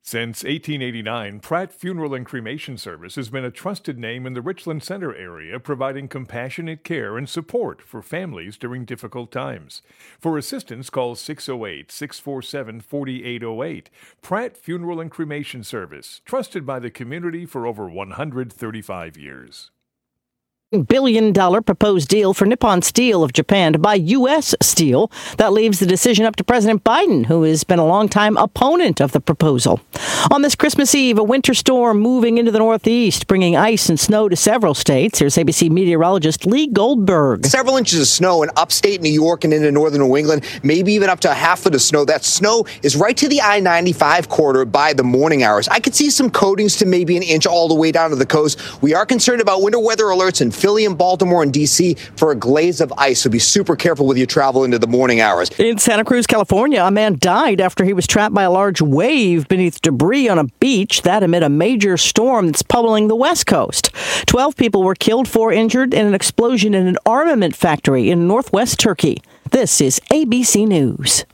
Since 1889, Pratt Funeral and Cremation Service has been a trusted name in the Richland Center area, providing compassionate care and support for families during difficult times. For assistance, call 608-647-4808. Pratt Funeral and Cremation Service, trusted by the community for over 135 years. Billion-dollar proposed deal for Nippon Steel of Japan to buy U.S. steel. That leaves the decision up to President Biden, who has been a longtime opponent of the proposal. On this Christmas Eve, a winter storm moving into the Northeast, bringing ice and snow to several states. Here's ABC meteorologist Lee Goldberg. Several inches of snow in upstate New York and into northern New England, maybe even up to a half foot of snow. That snow is right to the I-95 corridor by the morning hours. I could see some coatings to maybe an inch all the way down to the coast. We are concerned about winter weather alerts in Philly and Baltimore and D.C. for a glaze of ice, so be super careful with your travel into the morning hours. In Santa Cruz, California, a man died after he was trapped by a large wave beneath debris on a beach. That amid a major storm that's pummeling the West Coast. 12 people were killed, 4 injured in an explosion in an armament factory in northwest Turkey. This is ABC News.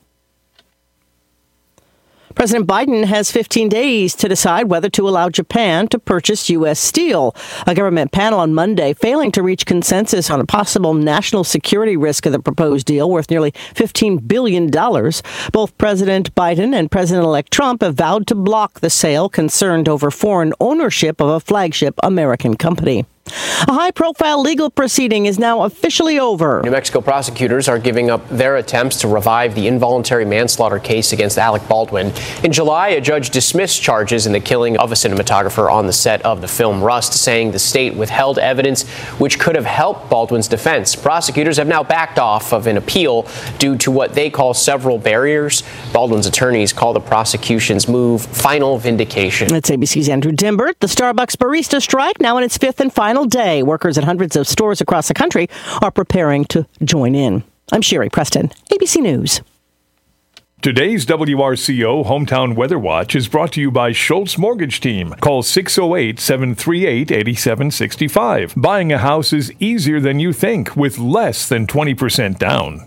President Biden has 15 days to decide whether to allow Japan to purchase U.S. steel. A government panel on Monday failing to reach consensus on a possible national security risk of the proposed deal worth nearly $15 billion. Both President Biden and President-elect Trump have vowed to block the sale, concerned over foreign ownership of a flagship American company. A high-profile legal proceeding is now officially over. New Mexico prosecutors are giving up their attempts to revive the involuntary manslaughter case against Alec Baldwin. In July, a judge dismissed charges in the killing of a cinematographer on the set of the film Rust, saying the state withheld evidence which could have helped Baldwin's defense. Prosecutors have now backed off of an appeal due to what they call several barriers. Baldwin's attorneys call the prosecution's move final vindication. That's ABC's Andrew Dimbert. The Starbucks barista strike now in its 5th and final day. Workers at hundreds of stores across the country are preparing to join in. I'm Sherry Preston, ABC News. Today's WRCO Hometown Weather Watch is brought to you by Schultz Mortgage Team. Call 608-738-8765. Buying a house is easier than you think with less than 20% down.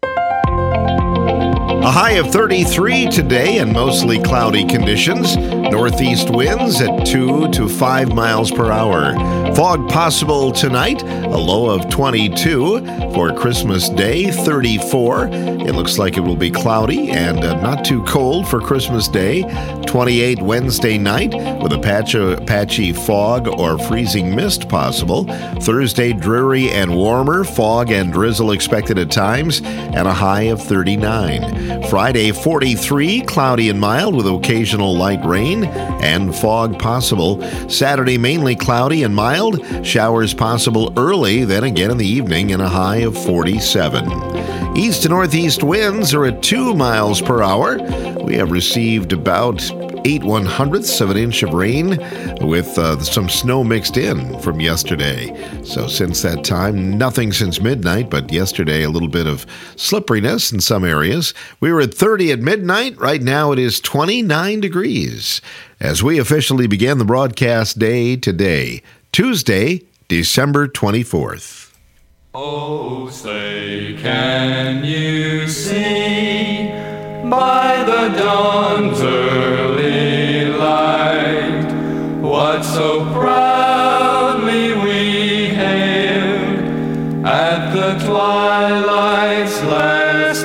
A high of 33 today and mostly cloudy conditions. Northeast winds at 2 to 5 miles per hour. Fog possible tonight, a low of 22. For Christmas Day, 34. It looks like it will be cloudy and not too cold for Christmas Day. 28 Wednesday night with a patchy fog or freezing mist possible. Thursday, dreary and warmer. Fog and drizzle expected at times and a high of 39. Friday, 43, cloudy and mild with occasional light rain and fog possible. Saturday, mainly cloudy and mild. Showers possible early, then again in the evening, and a high of 47. East to northeast winds are at 2 miles per hour. We have received about 8/100ths of an inch of rain with some snow mixed in from yesterday. So since that time, nothing since midnight, but yesterday a little bit of slipperiness in some areas. We were at 30 at midnight. Right now it is 29 degrees as we officially begin the broadcast day today, Tuesday, December 24th. Oh, say, can you see by the dawn's early light what so proudly we hailed at the twilight's last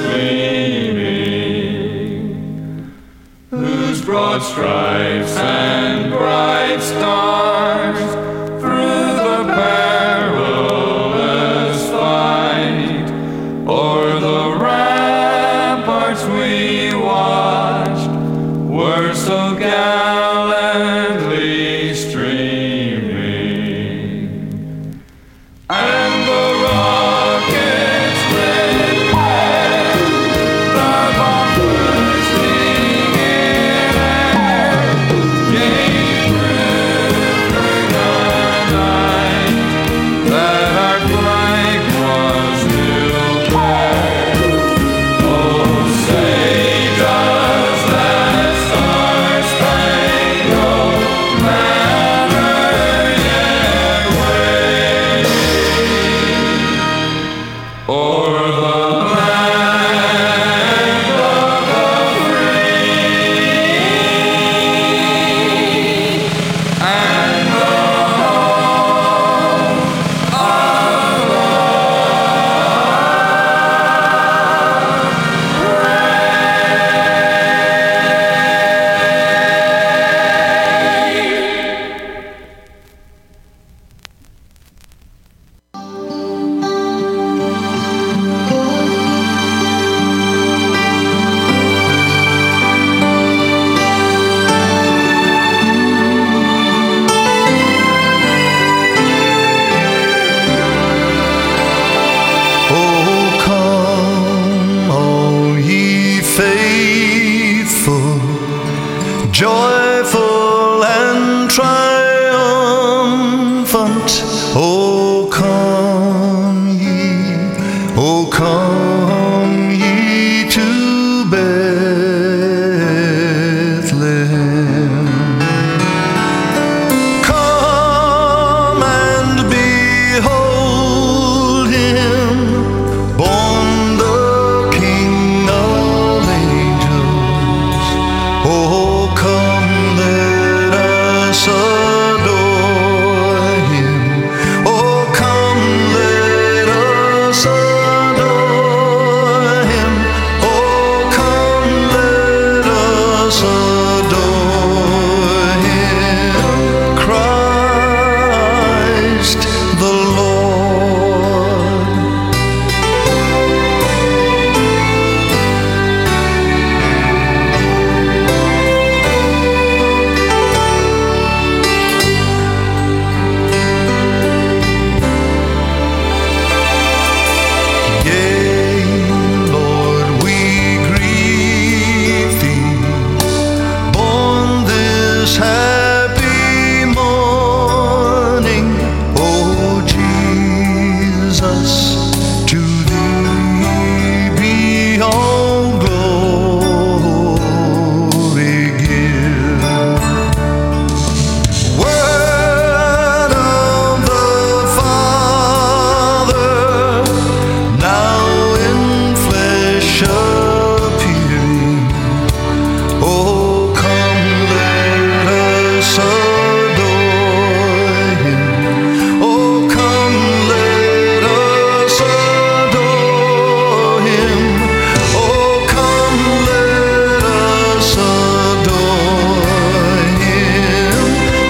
gleaming, whose broad stripes and bright stars through the perilous fight o'er the ramparts we watched were so gallantly streaming, and the rockets' red glare, the bombs bursting in air, gave proof through the night that our flag was still there. Oh, say does that star-spangled joyful and triumphant. Oh, come ye to Bethlehem. Come and behold him, born the King of angels. Oh, come, let us adore him. Oh, come, let us adore him. Oh, come, let us adore him. Christ the Lord. Yea, Lord, we greet thee, born this happy morning. Oh, Jesus, to thee be all glory give. Word of the Father, now in flesh appearing. Oh, come, let us adore him. Oh, come, let us adore him. Oh, come, let us adore him.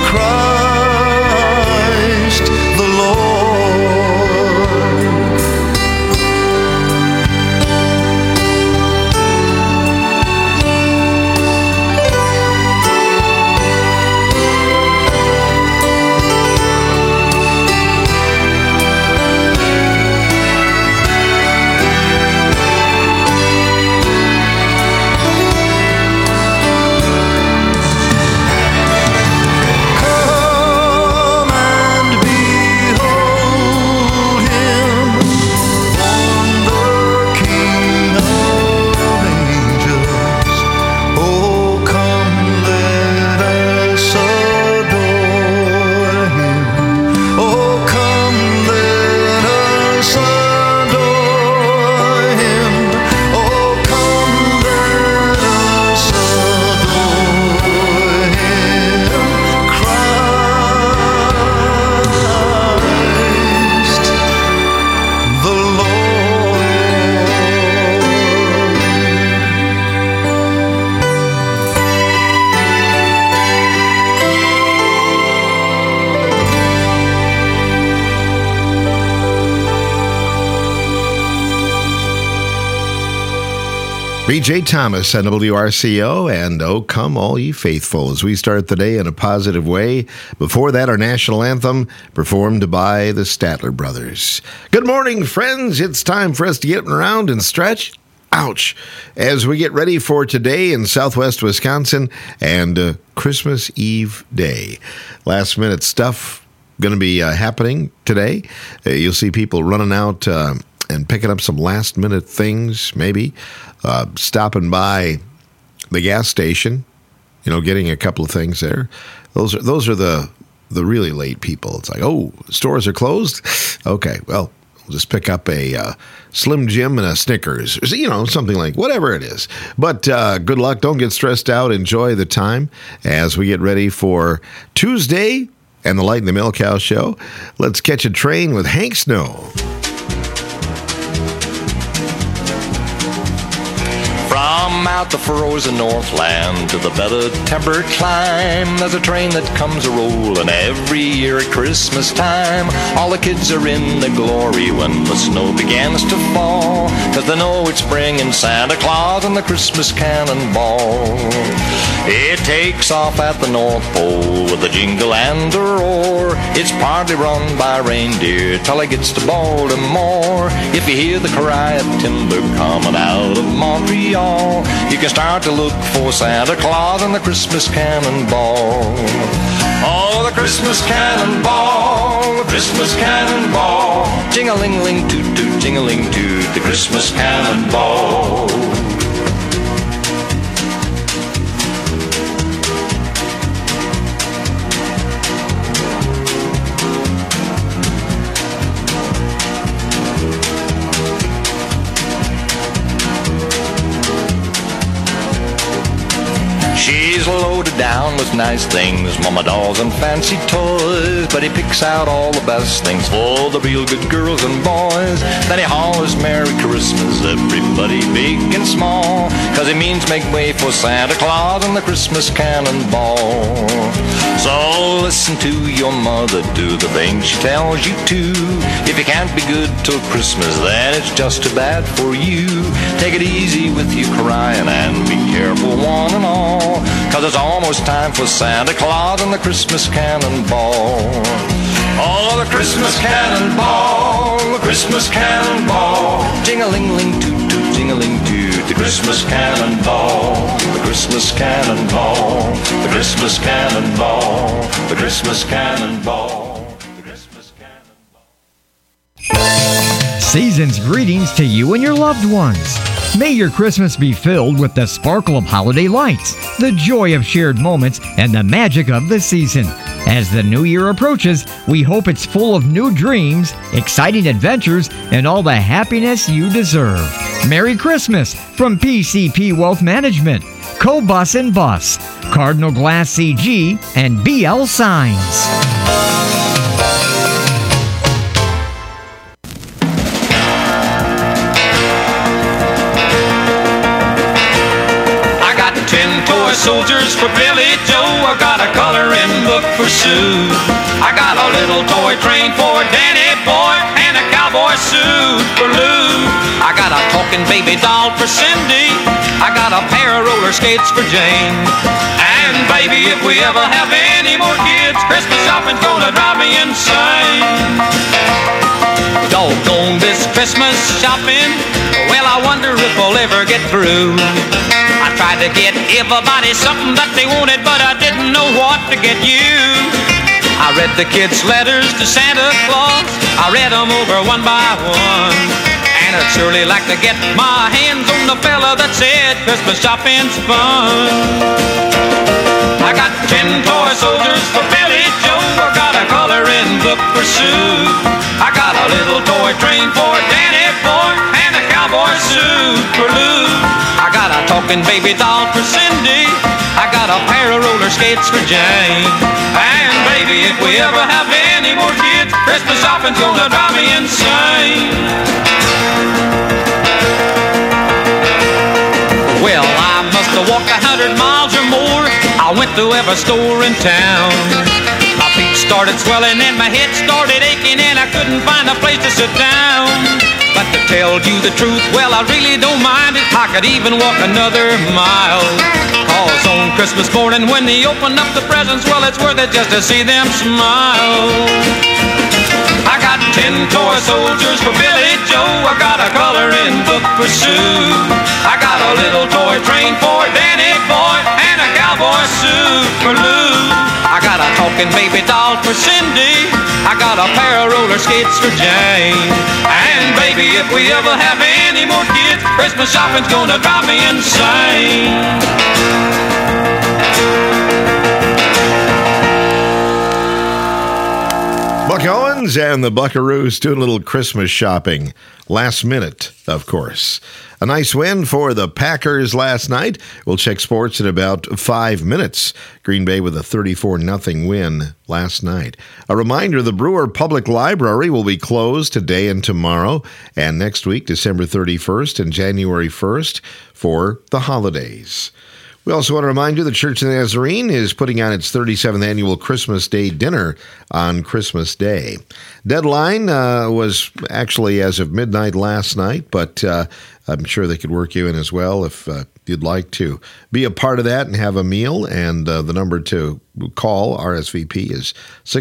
Christ the Lord. Come and behold him, born the King of angels. Oh, come, let us adore him. Oh, come, let us adore him. Oh, come, let us adore him. Christ the Lord. B.J. Thomas on WRCO and Oh Come All Ye Faithful as we start the day in a positive way. Before that, our national anthem performed by the Statler Brothers. Good morning, friends. It's time for us to get around and stretch. Ouch. As we get ready for today in southwest Wisconsin and Christmas Eve day. Last minute stuff going to be happening today. You'll see people running out and picking up some last minute things, maybe stopping by the gas station, getting a couple of things there. Those are the really late people. It's like, oh, stores are closed? Okay, well, we'll just pick up a Slim Jim and a Snickers, something like whatever it is. But good luck. Don't get stressed out. Enjoy the time as we get ready for Tuesday and the Light in the Milk House show. Let's catch a train with Hank Snow. From out the frozen Northland to the better tempered clime, there's a train that comes a-rolling every year at Christmas time. All the kids are in the glory when the snow begins to fall, 'cause they know it's bringing Santa Claus and the Christmas cannonball. It takes off at the North Pole with a jingle and a roar. It's partly run by reindeer till it gets to Baltimore. If you hear the cry of timber coming out of Montreal, fall, you can start to look for Santa Claus and the Christmas cannonball. Oh, the Christmas cannonball, the Christmas cannonball. Jing-a-ling-ling, toot-toot, jing-a-ling-toot, the Christmas cannonball. She's loaded down with nice things, mama dolls and fancy toys, but he picks out all the best things for the real good girls and boys. Then he hollers Merry Christmas, everybody big and small, 'cause he means make way for Santa Claus and the Christmas cannonball. So listen to your mother, do the things she tells you to. If you can't be good till Christmas, then it's just too bad for you. Take it easy with you crying and be careful one and all, 'cause it's almost time for Santa Claus and the Christmas cannonball. Oh, the Christmas cannonball, the Christmas cannonball. Jing-a-ling-ling, toot-toot, jing-a-ling-toot, the Christmas cannonball. The Christmas cannonball, the Christmas cannonball, the Christmas cannonball, the Christmas cannonball. Season's greetings to you and your loved ones. May your Christmas be filled with the sparkle of holiday lights, the joy of shared moments, and the magic of the season. As the new year approaches, we hope it's full of new dreams, exciting adventures, and all the happiness you deserve. Merry Christmas from PCP Wealth Management, Co-Bus and Bus, Cardinal Glass CG, and BL Signs. Soldiers for Billy Joe, I got a coloring book for Sue. I got a little toy train for Danny Boy and a cowboy suit for Lou. I got a talking baby doll for Cindy. I got a pair of roller skates for Jane. And baby, if we ever have any more kids, Christmas shopping's gonna drive me insane. Doggone this Christmas shopping, well, I wonder if we'll ever get through. I tried to get everybody something that they wanted, but I didn't know what to get you. I read the kids' letters to Santa Claus, I read them over one by one, and I'd surely like to get my hands on the fella that said Christmas shopping's fun. I got 10 toy soldiers for Billy Joe, I got a coloring book for Sue. I got a little toy train for Danny Boy and a cowboy suit for Lou. I got a talking baby doll for Cindy. I got a pair of roller skates for Jane. And baby, if we ever have any more kids, Christmas shopping's gonna drive me insane. Well, I must have walked 100 miles or more. I went to every store in town. My feet started swelling and my head started aching, and I couldn't find a place to sit down. But to tell you the truth, well, I really don't mind it. I could even walk another mile. 'Cause on Christmas morning when they open up the presents, well, it's worth it just to see them smile. I got 10 toy soldiers for Billy Joe. I got a coloring book for Sue. I got a little toy train for Danny Boy and a cowboy suit for Lou. I got a talking baby doll for Cindy. I got a pair of roller skates for Jane. And baby, if we ever have any more kids, Christmas shopping's gonna drive me insane. Buck Owens and the Buckaroos doing a little Christmas shopping. Last minute, of course. A nice win for the Packers last night. We'll check sports in about 5 minutes. Green Bay with a 34-0 win last night. A reminder, the Brewer Public Library will be closed today and tomorrow, and next week, December 31st and January 1st, for the holidays. We also want to remind you the Church of the Nazarene is putting on its 37th annual Christmas Day dinner on Christmas Day. Deadline was actually as of midnight last night, but I'm sure they could work you in as well if you'd like to be a part of that and have a meal. And the number to call RSVP is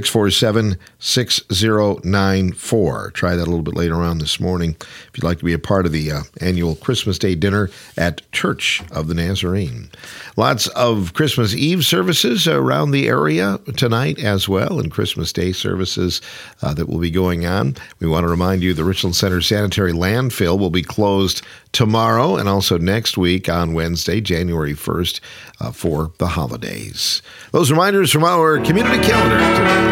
647-6094. Try that a little bit later on this morning if you'd like to be a part of the annual Christmas Day dinner at Church of the Nazarene. Lots of Christmas Eve services around the area tonight as well, and Christmas Day services that will be going on. We want to remind you the Richland Center Sanitary Landfill will be closed tomorrow and also next week on Wednesday, January 1st, for the holidays. Those reminders from our community calendar today.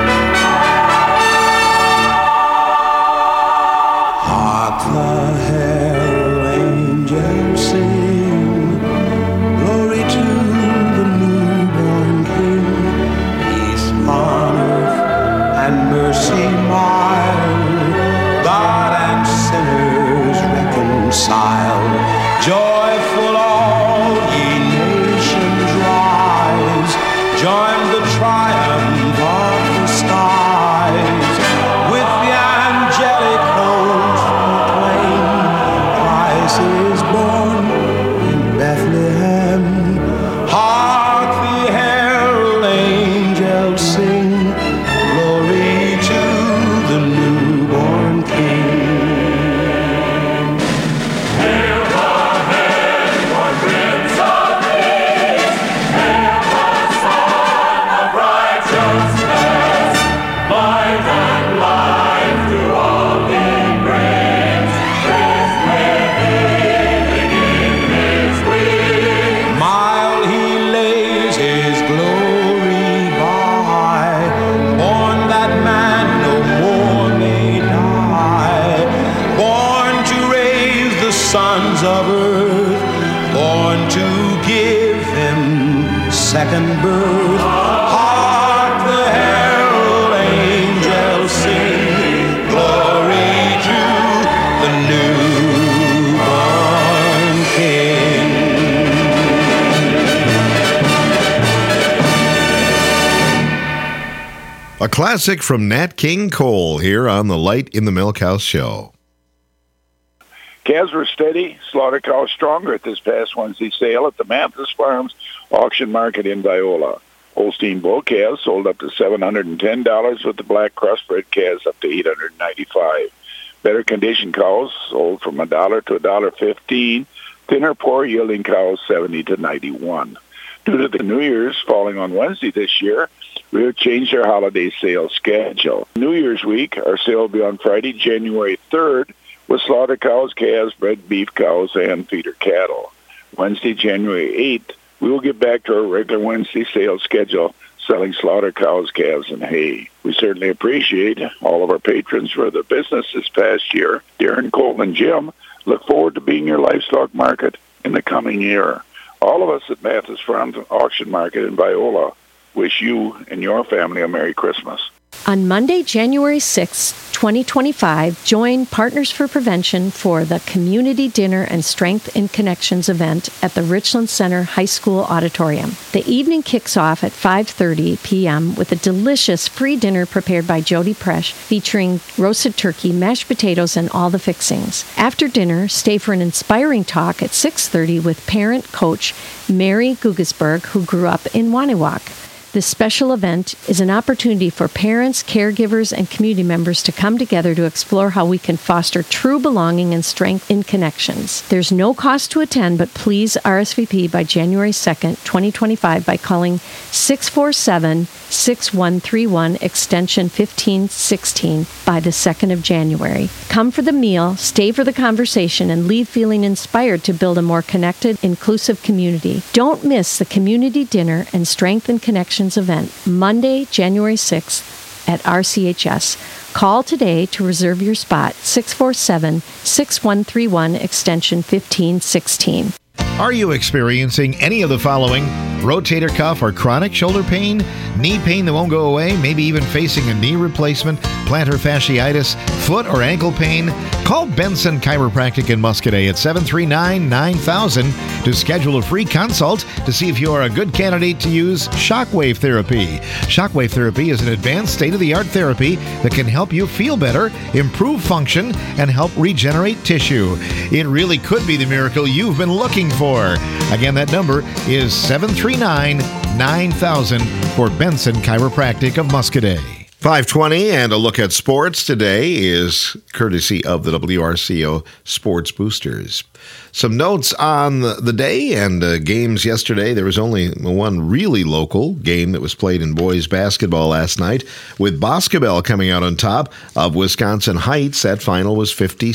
Hark the herald angels sing, glory to the newborn King. Peace on earth and mercy mild, God and sinners reconciled. Joyful all ye nations rise, join the triumph of the skies. With the angelic host proclaim, Christ is born in Bethlehem. Hark the herald angels sing, glory to the newborn King. Sons of earth, born to give him second birth. Hark the herald angels sing, glory to the newborn King. A classic from Nat King Cole here on the Light in the Milkhouse Show. Calves were steady, slaughter cows stronger at this past Wednesday sale at the Mathis Farms Auction Market in Viola. Holstein bull calves sold up to $710, with the black crossbred calves up to $895. Better condition cows sold from $1 to $1.15. Thinner, poor yielding cows $70 to $91. Due to the New Year's falling on Wednesday this year, we have changed our holiday sales schedule. New Year's week, our sale will be on Friday, January 3rd, with slaughter cows, calves, bred beef cows, and feeder cattle. Wednesday, January 8th, we will get back to our regular Wednesday sales schedule, selling slaughter cows, calves, and hay. We certainly appreciate all of our patrons for their business this past year. Darren, Colton, and Jim look forward to being your livestock market in the coming year. All of us at Mathis Farms Auction Market in Viola wish you and your family a Merry Christmas. On Monday, January 6, 2025, join Partners for Prevention for the Community Dinner and Strength in Connections event at the Richland Center High School Auditorium. The evening kicks off at 5:30 p.m. with a delicious free dinner prepared by Jody Presh, featuring roasted turkey, mashed potatoes, and all the fixings. After dinner, stay for an inspiring talk at 6:30 with parent coach Mary Gugesberg, who grew up in Waniwak. This special event is an opportunity for parents, caregivers, and community members to come together to explore how we can foster true belonging and strength in connections. There's no cost to attend, but please RSVP by January 2nd, 2025 by calling 647-6131 extension 1516 by the 2nd of January. Come for the meal, stay for the conversation, and leave feeling inspired to build a more connected, inclusive community. Don't miss the Community Dinner and Strength in Connections event, Monday, January 6th at RCHS. Call today to reserve your spot, 647-6131 extension 1516. Are you experiencing any of the following? Rotator cuff or chronic shoulder pain? Knee pain that won't go away? Maybe even facing a knee replacement? Plantar fasciitis? Foot or ankle pain? Call Benson Chiropractic in Muscadet at 739-9000 to schedule a free consult to see if you are a good candidate to use shockwave therapy. Shockwave therapy is an advanced state-of-the-art therapy that can help you feel better, improve function, and help regenerate tissue. It really could be the miracle you've been looking for. Again, that number is 739-9000. $9,000 for Benson Chiropractic of Muscadet. 5:20 and a look at sports today is courtesy of the WRCO Sports Boosters. Some notes on the day and games yesterday. There was only one really local game that was played in boys basketball last night, with Boscobel coming out on top of Wisconsin Heights. That final was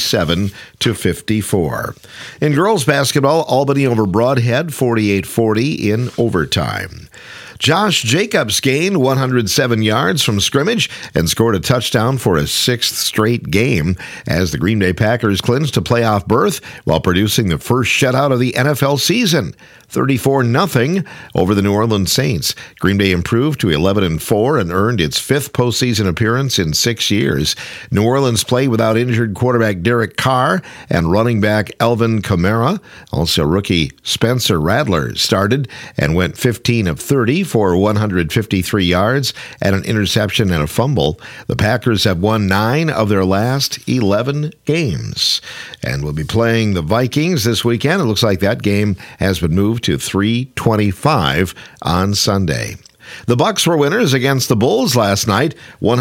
57-54. In girls basketball, Albany over Broadhead 48-40 in overtime. Josh Jacobs gained 107 yards from scrimmage and scored a touchdown for his sixth straight game as the Green Bay Packers clinched a playoff berth while producing the first shutout of the NFL season, 34-0 over the New Orleans Saints. Green Bay improved to 11-4 and earned its fifth postseason appearance in 6 years. New Orleans played without injured quarterback Derek Carr and running back Elvin Kamara. Also, rookie Spencer Rattler started and went 15 of 30 for 153 yards and an interception and a fumble. The Packers have won 9 of their last 11 games and will be playing the Vikings this weekend. It looks like that game has been moved to 3:25 on Sunday. The Bucks were winners against the Bulls last night,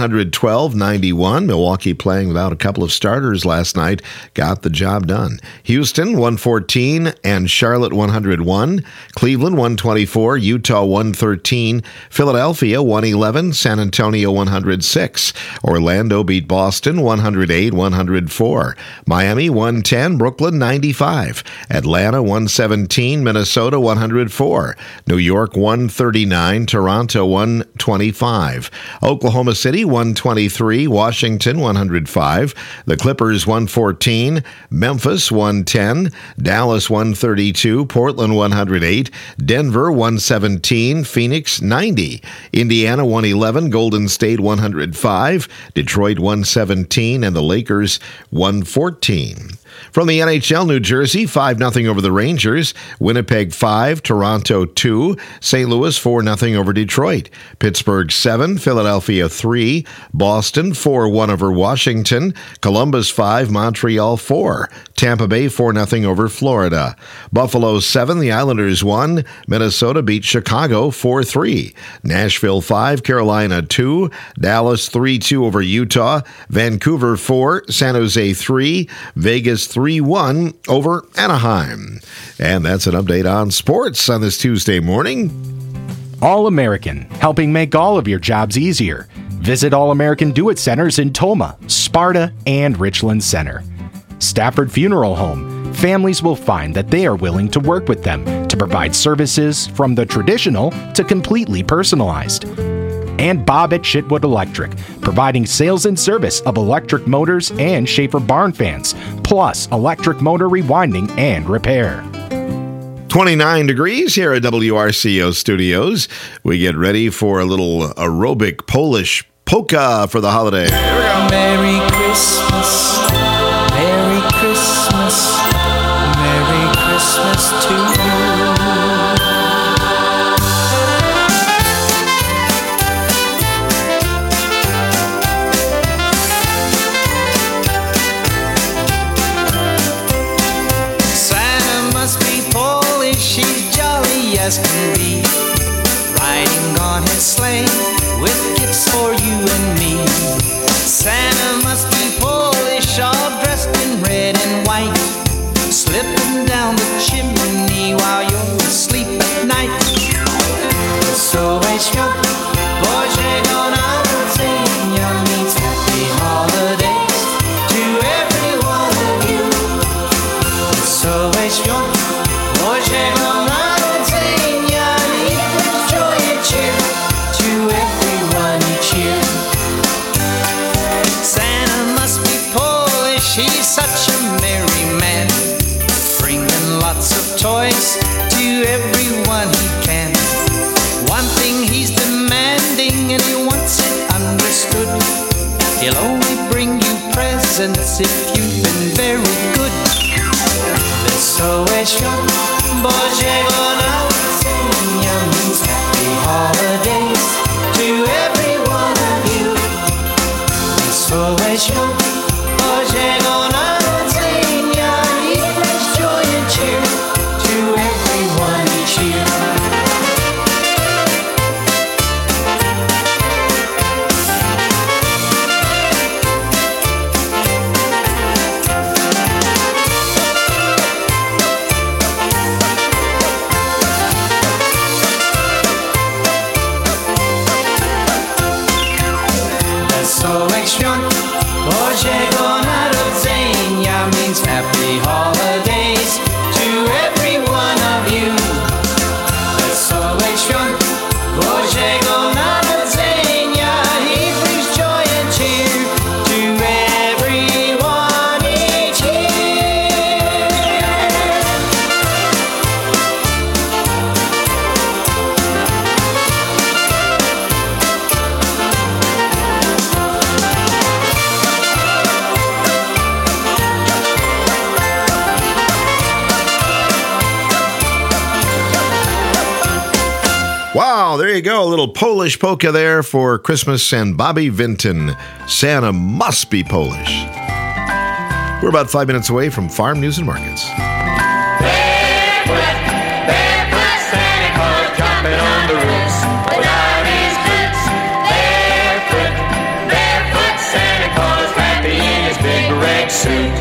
112-91. Milwaukee, playing without a couple of starters last night, got the job done. Houston, 114, and Charlotte, 101. Cleveland, 124, Utah, 113. Philadelphia, 111, San Antonio, 106. Orlando beat Boston, 108-104. Miami, 110, Brooklyn, 95. Atlanta, 117, Minnesota, 104. New York, 139, Toronto, 125. Oklahoma City, 123. Washington, 105. The Clippers, 114. Memphis, 110. Dallas, 132. Portland, 108. Denver, 117. Phoenix, 90. Indiana, 111. Golden State, 105. Detroit, 117. And the Lakers, 114. From the NHL, New Jersey, 5-0 over the Rangers. Winnipeg, 5. Toronto, 2. St. Louis, 4-0 over Detroit. Pittsburgh, 7. Philadelphia, 3. Boston, 4-1 over Washington. Columbus, 5. Montreal, 4. Tampa Bay, 4-0 over Florida. Buffalo, 7. The Islanders, 1. Minnesota beat Chicago, 4-3. Nashville, 5. Carolina, 2. Dallas, 3-2 over Utah. Vancouver, 4. San Jose, 3. Vegas, 3-1 over Anaheim. And that's an update on sports on this Tuesday morning. All-American, helping make all of your jobs easier. Visit All-American Do-It Centers in Toma, Sparta, and Richland Center. Stafford Funeral Home. Families will find that they are willing to work with them to provide services from the traditional to completely personalized. And Bob at Chitwood Electric, providing sales and service of electric motors and Schaefer barn fans, plus electric motor rewinding and repair. 29 degrees here at WRCO Studios. We get ready for a little aerobic Polish polka for the holiday. Here we go. Merry Christmas, Merry Christmas, Merry Christmas to you. As can be, riding on his sleigh with gifts for you and me. Santa must be Polish, all dressed in red and white, slipping down the chimney while you're asleep at night. So świąt Bożego Narodzenia means happy holidays to every one of you. So świąt Bożego such a merry man, bringing lots of toys to everyone he can. One thing he's demanding and he wants it understood. He'll only bring you presents if you've been very good. Wesołe świąt Bożego Narodzenia means happy holidays to every one of you. Wesołe świąt Bożego Narodzenia, he brings joy and cheer to everyone each year. Wow, there you go. A little Polish polka there for Christmas and Bobby Vinton. Santa must be Polish. We're about 5 minutes away from Farm News and Markets. Barefoot, barefoot Santa Claus jumping on the roofs without his boots. Barefoot, barefoot Santa Claus happy in his big red suit.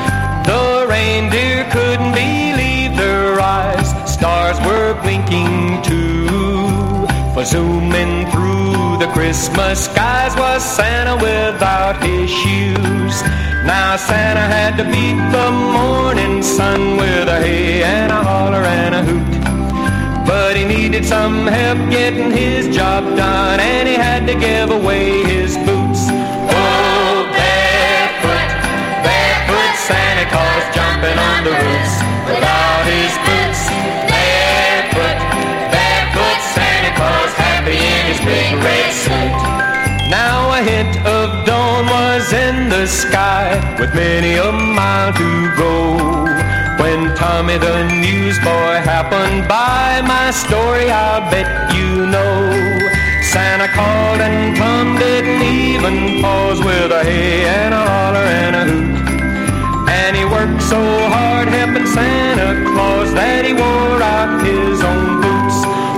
The reindeer couldn't believe their eyes. Stars were blinking too. For zooming through the Christmas skies was Santa without his shoes. Now Santa had to beat the morning sun with a hey and a holler and a hoot. But he needed some help getting his job done, and he had to give away his boots. Oh, barefoot, barefoot Santa Claus jumping on the roofs without his boots. Barefoot, barefoot Santa Claus happy in his big red suit. Now a hint of dawn was in the sky, with many a mile to go, when Tommy the newsboy happened by. My story I'll bet you know. Santa called and Tom didn't even pause, with a hey and a holler and a hoot. And he worked so hard helping Santa Claus that he wore out his own boots.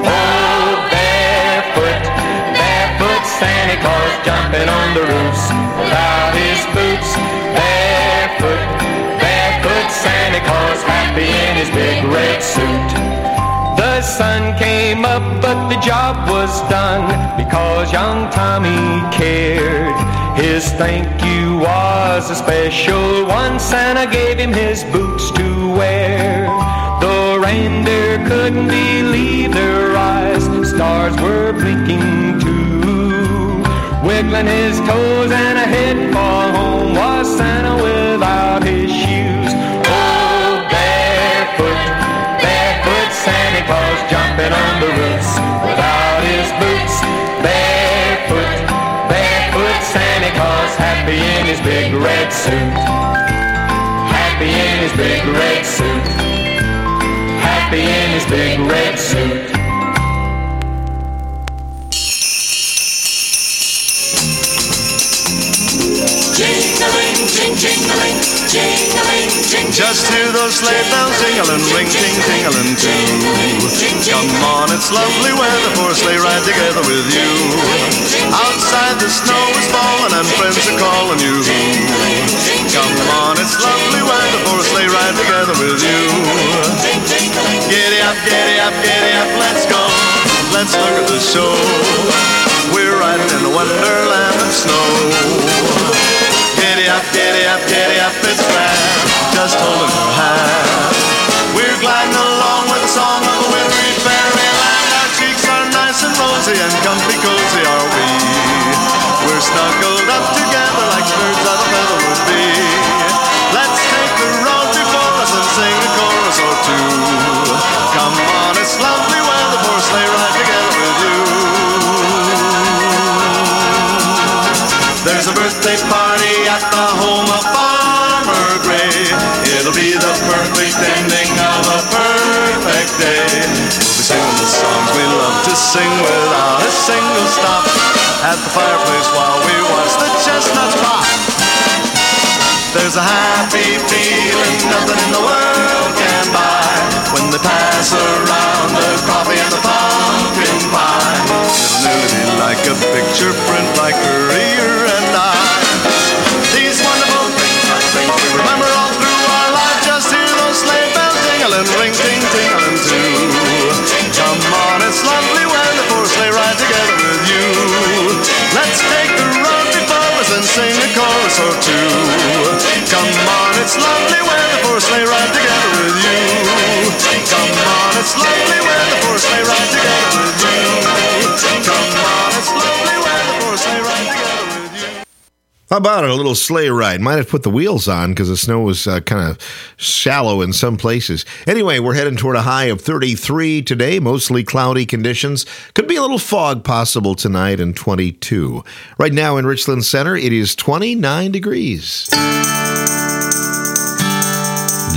Oh, barefoot, barefoot Santa Claus jumping on the roofs without his boots. Barefoot, barefoot Santa Claus happy in his big red suit. The sun came up but the job was done, because young Tommy cared. His thank you was a special one. Santa gave him his boots to wear. The reindeer couldn't believe their eyes. Stars were blinking too. Wiggling his toes and heading for home was Santa without his shoes. Oh, barefoot, barefoot Santa Claus jumping on the roofs without his boots. Barefoot, barefoot Santa Claus happy in his big red suit. Happy in his big red suit. Happy in his big red suit. Jingling, jing, jingling, jingling, jing. Just hear those sleigh bells jingling, ring, ting, tingling too. Come on, it's lovely weather for a sleigh ride together with you. Outside the snow is falling and friends are calling you. Come on, it's lovely weather for a sleigh ride together with you. Giddy up, giddy up, giddy up, let's go. Let's look at the show. We're riding in a wonderland of snow. Giddy up, giddy up, giddy up, it's grand, just holding her hand. We're gliding along with the song of a wintry fairyland. Our cheeks are nice and rosy and comfy cozy are we. We're snuggled up together like birds of a feather would be. Let's take the road before us and sing a chorus or two. Come on, it's lovely weather for a sleigh ride together with you. There's a birthday party at the home of Farmer Gray. It'll be the perfect ending of a perfect day. We'll be singing the songs we love to sing without a single stop, at the fireplace while we watch the chestnuts pop. There's a happy feeling nothing in the world can buy, when they pass around the coffee and the pumpkin pie. It'll nearly be like a picture print, like Career and I. These wonderful things are things we remember all through our life. Just hear those sleigh bells jingling, ring, ting, tingling too. Come on, it's lovely weather for a sleigh ride together with you. Let's take the road before us and sing a chorus or two. Come on, it's lovely weather for a sleigh ride together with you. Come on, it's lovely weather for a sleigh ride together with you. Come on, it's lovely weather for a sleigh ride together with you. How about it? A little sleigh ride. Might have put the wheels on because the snow was kind of shallow in some places. Anyway, we're heading toward a high of 33 today. Mostly cloudy conditions. Could be a little fog possible tonight, and 22. Right now in Richland Center, it is 29 degrees.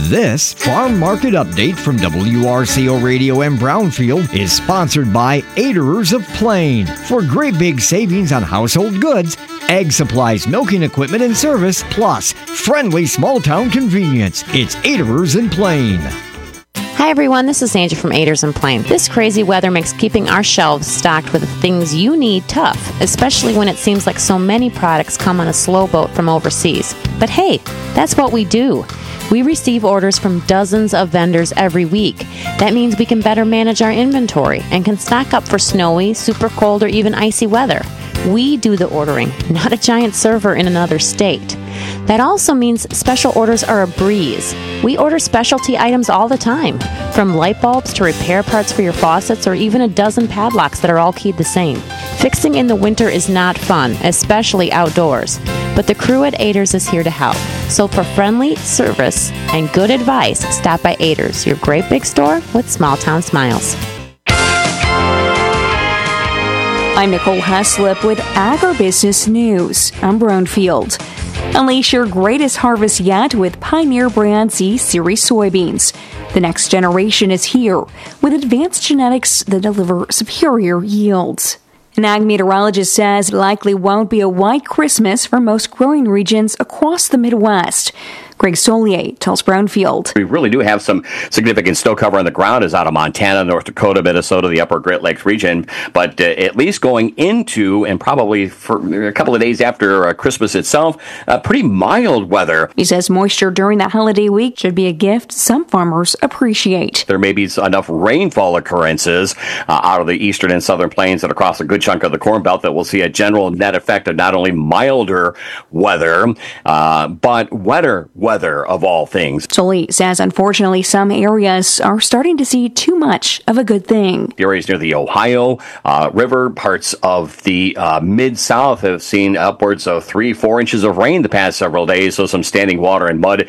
This Farm Market Update from WRCO Radio and Brownfield is sponsored by Aderers of Plain. For great big savings on household goods, egg supplies, milking equipment, and service, plus friendly small-town convenience. It's Aderers in Plain. Hi everyone, this is Angie from Aderers in Plain. This crazy weather makes keeping our shelves stocked with the things you need tough, especially when it seems like so many products come on a slow boat from overseas. But hey, that's what we do. We receive orders from dozens of vendors every week. That means we can better manage our inventory and can stock up for snowy, super cold, or even icy weather. We do the ordering, not a giant server in another state. That also means special orders are a breeze. We order specialty items all the time, from light bulbs to repair parts for your faucets or even a dozen padlocks that are all keyed the same. Fixing in the winter is not fun, especially outdoors, but the crew at Aderers is here to help. So for friendly service and good advice, stop by Aderers, your great big store with small town smiles. I'm Nicole Heslip with Agribusiness News. I'm Brownfield. Unleash your greatest harvest yet with Pioneer Brand Z Series soybeans. The next generation is here with advanced genetics that deliver superior yields. An ag meteorologist says it likely won't be a white Christmas for most growing regions across the Midwest. Greg Solier tells Brownfield. We really do have some significant snow cover on the ground is out of Montana, North Dakota, Minnesota, the upper Great Lakes region. But at least going into and probably for a couple of days after Christmas itself, pretty mild weather. He says moisture during the holiday week should be a gift some farmers appreciate. There may be enough rainfall occurrences out of the eastern and southern plains and across a good chunk of the Corn Belt that we'll see a general net effect of not only milder weather, but wetter weather of all things. Solier says, unfortunately, some areas are starting to see too much of a good thing. The areas near the Ohio River, parts of the Mid-South have seen upwards of 3-4 inches of rain the past several days, so some standing water and mud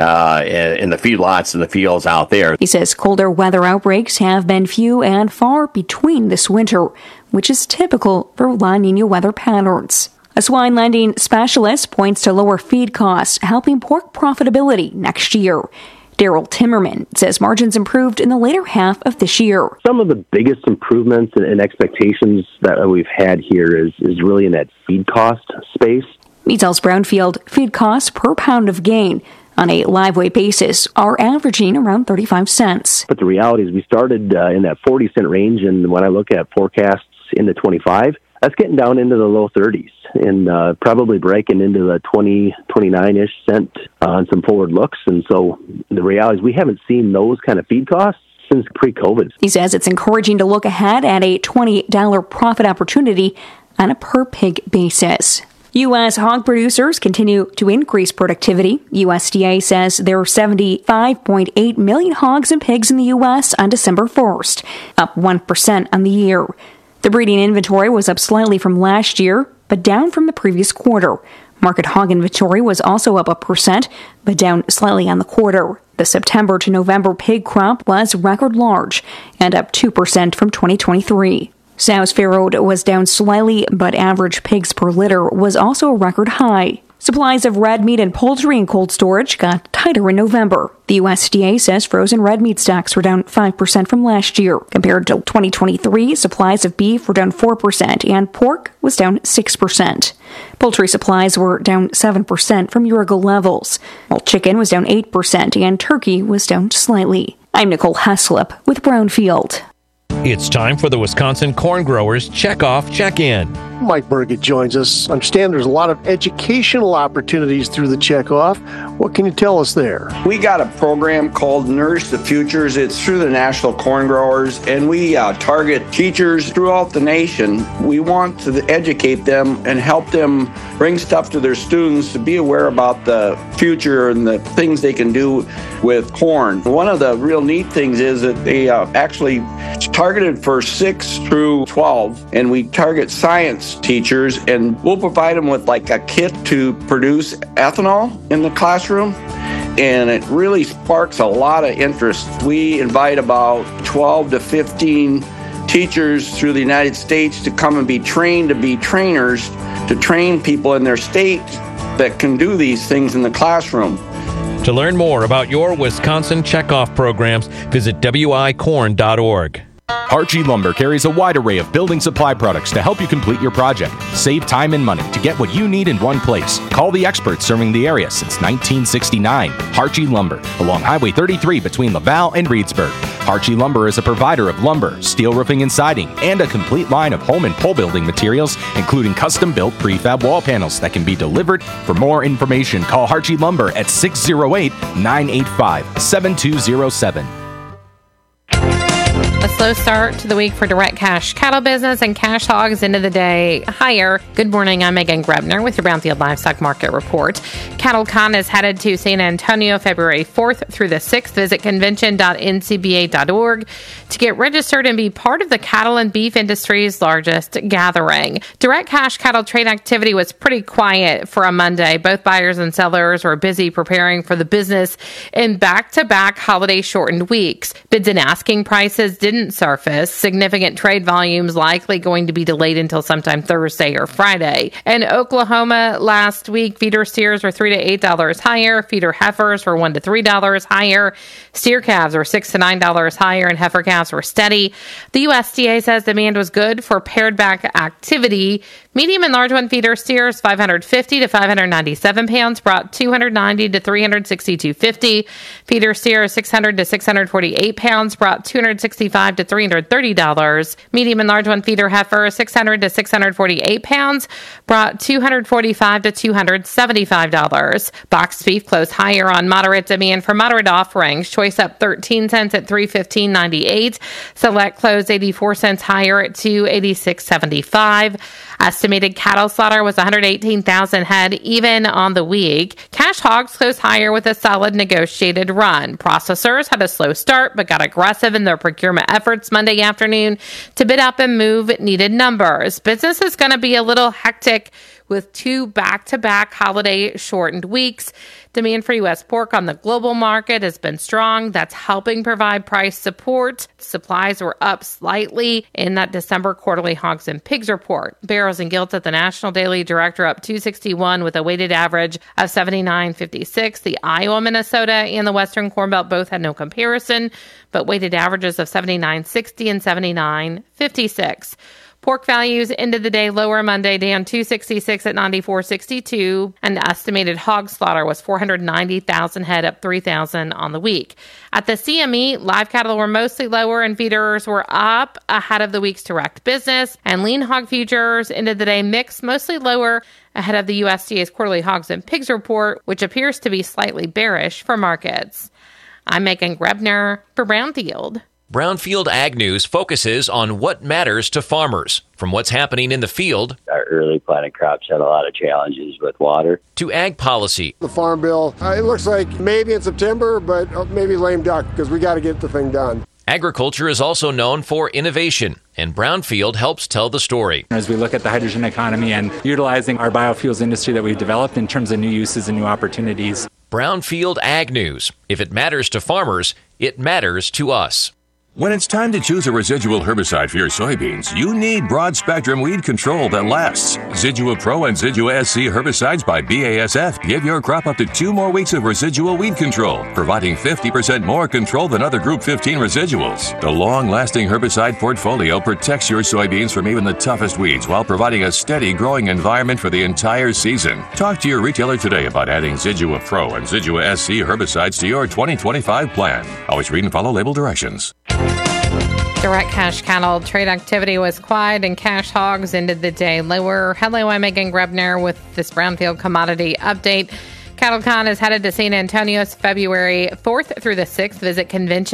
in the feedlots and the fields out there. He says colder weather outbreaks have been few and far between this winter, which is typical for La Nina weather patterns. A swine lending specialist points to lower feed costs, helping pork profitability next year. Daryl Timmerman says margins improved in the later half of this year. Some of the biggest improvements and expectations that we've had here is really in that feed cost space. He tells Brownfield feed costs per pound of gain on a live weight basis are averaging around 35 cents. But the reality is we started in that 40-cent range, and when I look at forecasts into 25, that's getting down into the low 30s and probably breaking into the 20, 29-ish cent on some forward looks. And so the reality is we haven't seen those kind of feed costs since pre-COVID. He says it's encouraging to look ahead at a $20 profit opportunity on a per-pig basis. U.S. hog producers continue to increase productivity. USDA says there are 75.8 million hogs and pigs in the U.S. on December 1st, up 1% on the year. The breeding inventory was up slightly from last year, but down from the previous quarter. Market hog inventory was also up 1%, but down slightly on the quarter. The September to November pig crop was record large and up 2% from 2023. Sow's farrowed was down slightly, but average pigs per litter was also a record high. Supplies of red meat and poultry in cold storage got tighter in November. The USDA says frozen red meat stocks were down 5% from last year. Compared to 2023, supplies of beef were down 4% and pork was down 6%. Poultry supplies were down 7% from year-ago levels, while chicken was down 8% and turkey was down slightly. I'm Nicole Heslip with Brownfield. It's time for the Wisconsin Corn Growers Check-Off Check-In. Mike Burgett joins us. I understand there's a lot of educational opportunities through the Check-Off. What can you tell us there? We got a program called Nourish the Futures. It's through the National Corn Growers, and we target teachers throughout the nation. We want to educate them and help them bring stuff to their students to be aware about the future and the things they can do with corn. One of the real neat things is that they actually targeted for 6 through 12, and we target science teachers, and we'll provide them with like a kit to produce ethanol in the classroom, and it really sparks a lot of interest. We invite about 12 to 15 teachers through the United States to come and be trained to be trainers, to train people in their state that can do these things in the classroom. To learn more about your Wisconsin checkoff programs, visit wicorn.org. Archie Lumber carries a wide array of building supply products to help you complete your project. Save time and money to get what you need in one place. Call the experts serving the area since 1969. Archie Lumber, along Highway 33 between Laval and Reedsburg. Archie Lumber is a provider of lumber, steel roofing and siding, and a complete line of home and pole building materials, including custom-built prefab wall panels that can be delivered. For more information, call Archie Lumber at 608-985-7207. A slow start to the week for direct cash cattle business and cash hogs into the day higher. Good morning, I'm Megan Grebner with your Brownfield Livestock Market Report. CattleCon is headed to San Antonio February 4th through the 6th. Visit convention.ncba.org to get registered and be part of the cattle and beef industry's largest gathering. Direct cash cattle trade activity was pretty quiet for a Monday. Both buyers and sellers were busy preparing for the business in back-to-back holiday-shortened weeks. Bids and asking prices didn't surface. Significant trade volumes likely going to be delayed until sometime Thursday or Friday. In Oklahoma last week, feeder steers were $3 to $8 higher. Feeder heifers were $1 to $3 higher. Steer calves were $6 to $9 higher, and heifer calves were steady. The USDA says demand was good for paired back activity. Medium and large one feeder steers, 550 to 597 pounds, brought 290 to 362.50. Feeder steers, 600 to 648 pounds, brought $265 to $330. Medium and large one feeder heifer, 600 to 648 pounds, brought $245 to $275. Boxed beef closed higher on moderate demand for moderate offerings. Choice up 13 cents at $315.98. Select closed 84 cents higher at $286.75. Estimated cattle slaughter was 118,000 head even on the week. Cash hogs closed higher with a solid negotiated run. Processors had a slow start but got aggressive in their procurement efforts Monday afternoon to bid up and move needed numbers. Business is going to be a little hectic with two back-to-back holiday-shortened weeks. Demand for U.S. pork on the global market has been strong. That's helping provide price support. Supplies were up slightly in that December quarterly hogs and pigs report. Barrels and gilts at the National Daily Director up 261 with a weighted average of 79.56. The Iowa, Minnesota, and the Western Corn Belt both had no comparison, but weighted averages of 79.60 and 79.56. Pork values ended the day lower Monday, down $266 at $94.62, and the estimated hog slaughter was 490,000 head, up 3,000 on the week. At the CME, live cattle were mostly lower and feeders were up ahead of the week's direct business, and lean hog futures ended the day mixed, mostly lower ahead of the USDA's quarterly hogs and pigs report, which appears to be slightly bearish for markets. I'm Megan Grebner for Brownfield. Brownfield Ag News focuses on what matters to farmers. From what's happening in the field, our early planted crops had a lot of challenges with water, to ag policy. The Farm Bill, it looks like maybe in September, but maybe lame duck because we got to get the thing done. Agriculture is also known for innovation, and Brownfield helps tell the story. As we look at the hydrogen economy and utilizing our biofuels industry that we've developed in terms of new uses and new opportunities. Brownfield Ag News. If it matters to farmers, it matters to us. When it's time to choose a residual herbicide for your soybeans, you need broad-spectrum weed control that lasts. Zidua Pro and Zidua SC herbicides by BASF give your crop up to 2 more weeks of residual weed control, providing 50% more control than other Group 15 residuals. The long-lasting herbicide portfolio protects your soybeans from even the toughest weeds while providing a steady growing environment for the entire season. Talk to your retailer today about adding Zidua Pro and Zidua SC herbicides to your 2025 plan. Always read and follow label directions. Direct cash cattle trade activity was quiet and cash hogs ended the day lower. Hello, I'm Megan Grebner with this Brownfield commodity update. CattleCon is headed to San Antonio February 4th through the 6th. Visit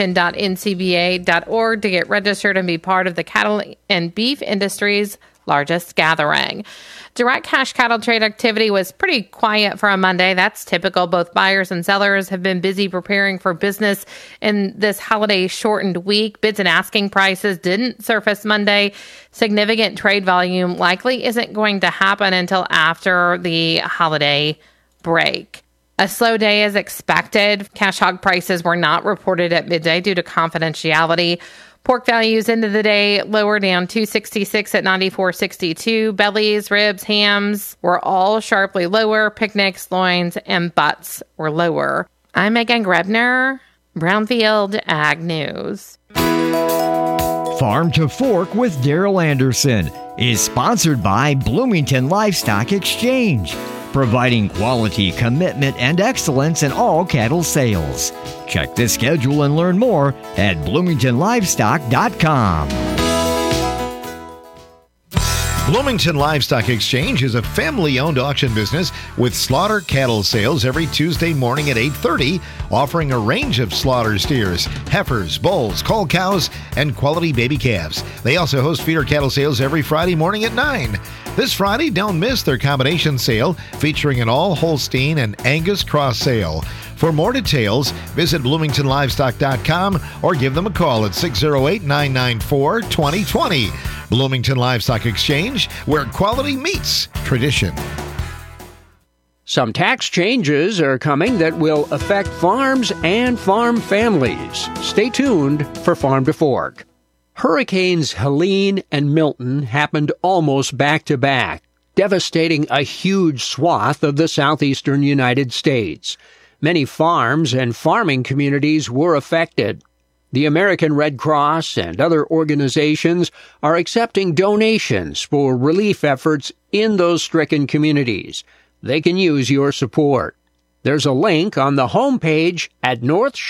convention.ncba.org to get registered and be part of the cattle and beef industry's largest gathering. Direct cash cattle trade activity was pretty quiet for a Monday. That's typical. Both buyers and sellers have been busy preparing for business in this holiday-shortened week. Bids and asking prices didn't surface Monday. Significant trade volume likely isn't going to happen until after the holiday break. A slow day is expected. Cash hog prices were not reported at midday due to confidentiality. Pork values into the day lower, down $266 at $94.62. Bellies, ribs, hams were all sharply lower. Picnics, loins, and butts were lower. I'm Megan Grebner, Brownfield Ag News. Farm to Fork with Daryl Anderson is sponsored by Bloomington Livestock Exchange, providing quality, commitment, and excellence in all cattle sales. Check the schedule and learn more at bloomingtonlivestock.com. Bloomington Livestock Exchange is a family-owned auction business with slaughter cattle sales every Tuesday morning at 8:30, offering a range of slaughter steers, heifers, bulls, cull cows, and quality baby calves. They also host feeder cattle sales every Friday morning at 9. This Friday, don't miss their combination sale featuring an all-Holstein and Angus cross sale. For more details, visit bloomingtonlivestock.com or give them a call at 608-994-2020. Bloomington Livestock Exchange, where quality meets tradition. Some tax changes are coming that will affect farms and farm families. Stay tuned for Farm to Fork. Hurricanes Helene and Milton happened almost back-to-back, devastating a huge swath of the southeastern United States. Many farms and farming communities were affected. The American Red Cross and other organizations are accepting donations for relief efforts in those stricken communities. They can use your support. There's a link on the homepage at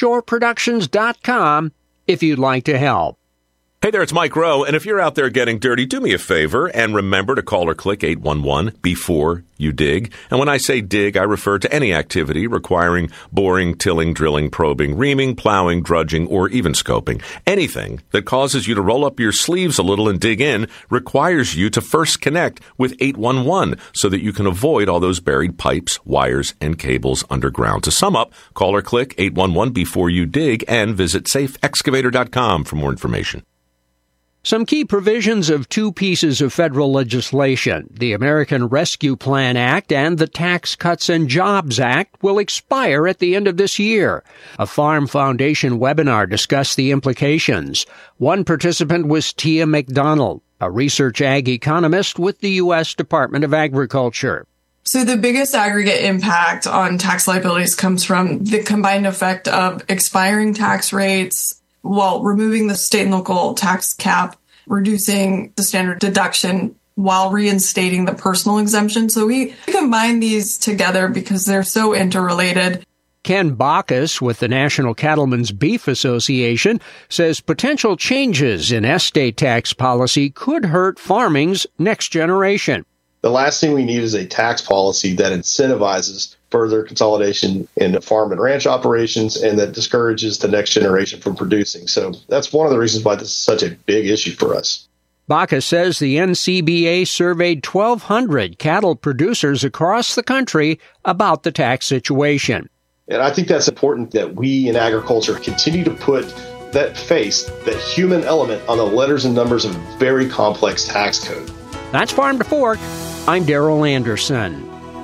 northshoreproductions.com if you'd like to help. Hey there, it's Mike Rowe, and if you're out there getting dirty, do me a favor and remember to call or click 811 before you dig. And when I say dig, I refer to any activity requiring boring, tilling, drilling, probing, reaming, plowing, drudging, or even scoping. Anything that causes you to roll up your sleeves a little and dig in requires you to first connect with 811 so that you can avoid all those buried pipes, wires, and cables underground. To sum up, call or click 811 before you dig and visit safeexcavator.com for more information. Some key provisions of two pieces of federal legislation, the American Rescue Plan Act and the Tax Cuts and Jobs Act, will expire at the end of this year. A Farm Foundation webinar discussed the implications. One participant was Tia McDonald, a research ag economist with the U.S. Department of Agriculture. So the biggest aggregate impact on tax liabilities comes from the combined effect of expiring tax rates, while removing the state and local tax cap, reducing the standard deduction while reinstating the personal exemption. So we combine these together because they're so interrelated. Ken Bacchus with the National Cattlemen's Beef Association says potential changes in estate tax policy could hurt farming's next generation. The last thing we need is a tax policy that incentivizes further consolidation in farm and ranch operations and that discourages the next generation from producing. So that's one of the reasons why this is such a big issue for us. Bacchus says the NCBA surveyed 1,200 cattle producers across the country about the tax situation. And I think that's important that we in agriculture continue to put that face, that human element on the letters and numbers of a very complex tax code. That's Farm to Fork. I'm Daryl Anderson.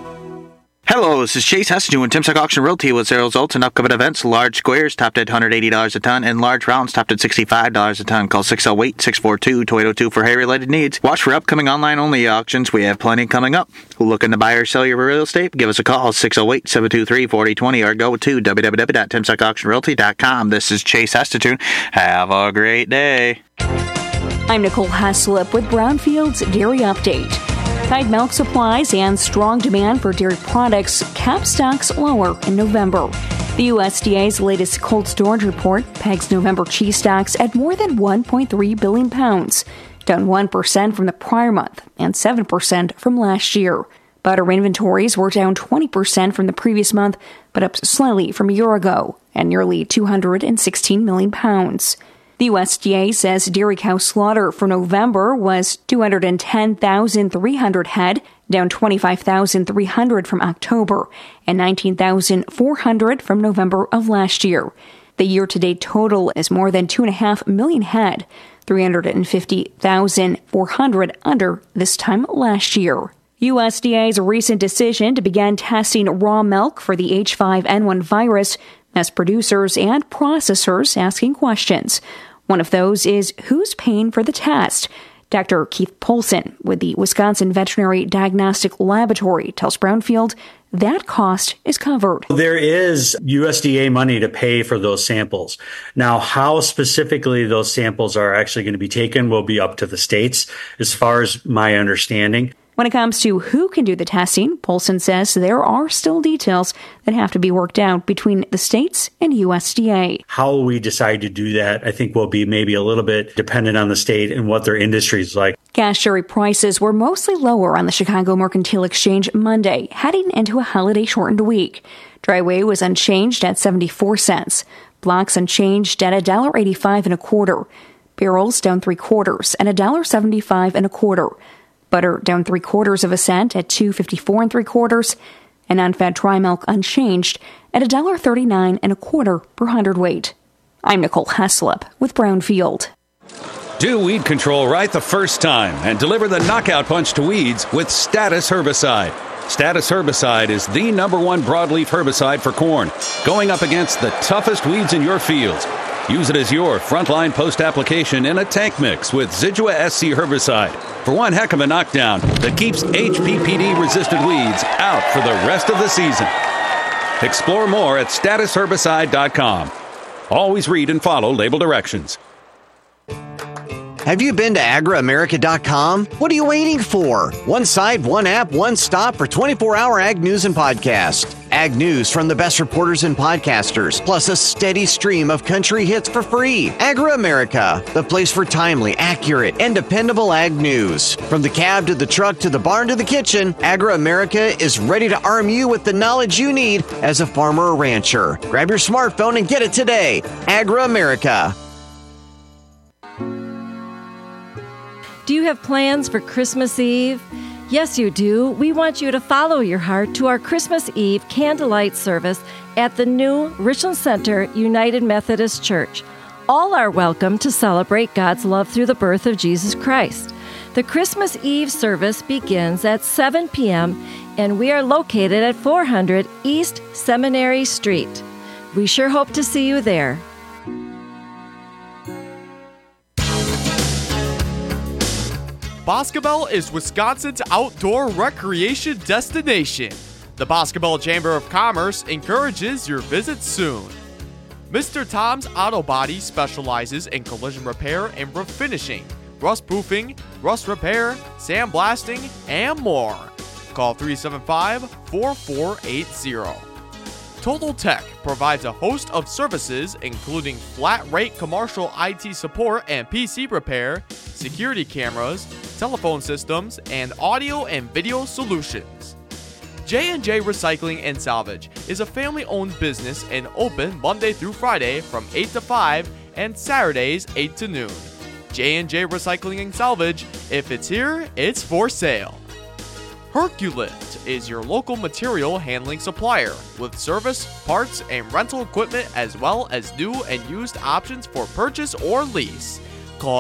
Hello, this is Chase Hess doing Timsock Auction Realty with their results and upcoming events. Large squares topped at $180 a ton and large rounds topped at $65 a ton. Call 608-642-2802 for hay-related needs. Watch for upcoming online-only auctions. We have plenty coming up. Looking to buy or sell your real estate? Give us a call, 608-723-4020 or go to www.timsockauctionrealty.com. This is Chase Hestitute. Have a great day. I'm Nicole Haslip with Brownfield's Dairy Update. Tight milk supplies and strong demand for dairy products kept stocks lower in November. The USDA's latest cold storage report pegs November cheese stocks at more than 1.3 billion pounds, down 1% from the prior month and 7% from last year. Butter inventories were down 20% from the previous month, but up slightly from a year ago, and nearly 216 million pounds. The USDA says dairy cow slaughter for November was 210,300 head, down 25,300 from October, and 19,400 from November of last year. The year-to-date total is more than 2.5 million head, 350,400 under this time last year. USDA's recent decision to begin testing raw milk for the H5N1 virus has producers and processors asking questions. One of those is who's paying for the test? Dr. Keith Polson with the Wisconsin Veterinary Diagnostic Laboratory tells Brownfield that cost is covered. There is USDA money to pay for those samples. Now, how specifically those samples are actually going to be taken will be up to the states, as far as my understanding. When it comes to who can do the testing, Polson says there are still details that have to be worked out between the states and USDA. How we decide to do that, I think, will be maybe a little bit dependent on the state and what their industry is like. Gas jury prices were mostly lower on the Chicago Mercantile Exchange Monday, heading into a holiday-shortened week. Dry whey was unchanged at 74 cents. Blocks unchanged at $1.85 and a quarter. Barrels down 3/4 and $1.75 and a quarter. Butter down 3/4 cent at $2.54 3/4, and unfed dry milk unchanged at $1.39 and a quarter per hundredweight. I'm Nicole Heslop with Brownfield. Do weed control right the first time and deliver the knockout punch to weeds with Status Herbicide. Status Herbicide is the #1 broadleaf herbicide for corn, going up against the toughest weeds in your fields. Use it as your frontline post application in a tank mix with Zidua SC herbicide for one heck of a knockdown that keeps HPPD-resistant weeds out for the rest of the season. Explore more at statusherbicide.com. Always read and follow label directions. Have you been to agriamerica.com? What are you waiting for? One site, one app, one stop for 24-hour ag news and podcast. Ag news from the best reporters and podcasters, plus a steady stream of country hits for free. Agri-America, the place for timely, accurate, and dependable ag news. From the cab to the truck to the barn to the kitchen, Agri-America is ready to arm you with the knowledge you need as a farmer or rancher. Grab your smartphone and get it today. Agri-America. Do you have plans for Christmas Eve? Yes, you do. We want you to follow your heart to our Christmas Eve candlelight service at the new Richland Center United Methodist Church. All are welcome to celebrate God's love through the birth of Jesus Christ. The Christmas Eve service begins at 7 p.m., and we are located at 400 East Seminary Street. We sure hope to see you there. Boscobel is Wisconsin's outdoor recreation destination. The Boscobel Chamber of Commerce encourages your visit soon. Mr. Tom's Auto Body specializes in collision repair and roof finishing, rust proofing, rust repair, sandblasting, and more. Call 375-4480. Total Tech provides a host of services including flat-rate commercial IT support and PC repair, security cameras, telephone systems, and audio and video solutions. J&J Recycling and Salvage is a family-owned business and open Monday through Friday from 8 to 5 and Saturdays 8 to noon. J&J Recycling and Salvage, if it's here, it's for sale. Herculift is your local material handling supplier with service, parts, and rental equipment as well as new and used options for purchase or lease. Call